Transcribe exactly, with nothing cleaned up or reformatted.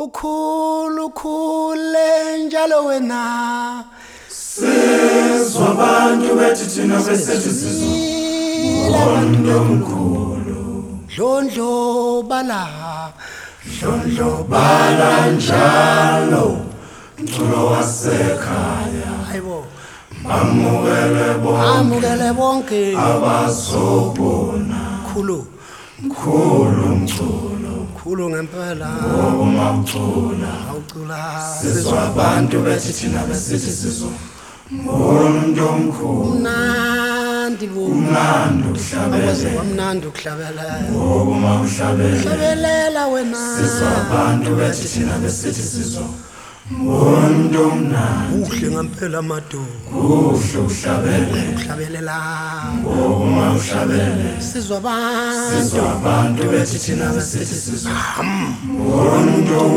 ukhulu khule njalo wena sizwa abantu bethi thina besithi sizwa Mpondo mkhulu dlondlo bala dlondlo bala njalo mculo wasekhaya hayibo bamukele bonke amukele bonke abazobona khulu mkhulu mculo khulu ngempela uma ucula awucula sizwa abantu bethi thina besithi sizwa Mpondo mkhulu mnandi bo mnandi ukuhlabela wamnandi ukuhlabela uma uhlabela hlabelela wena sizwa abantu bethi thina besithi sizwa Mpondo mnandi uhle ngempela amado kuhle uhlabele ukuhlabelela uma uhlabele sizwa abantu sizwa abantu bethi thina besithi sizwa Mpondo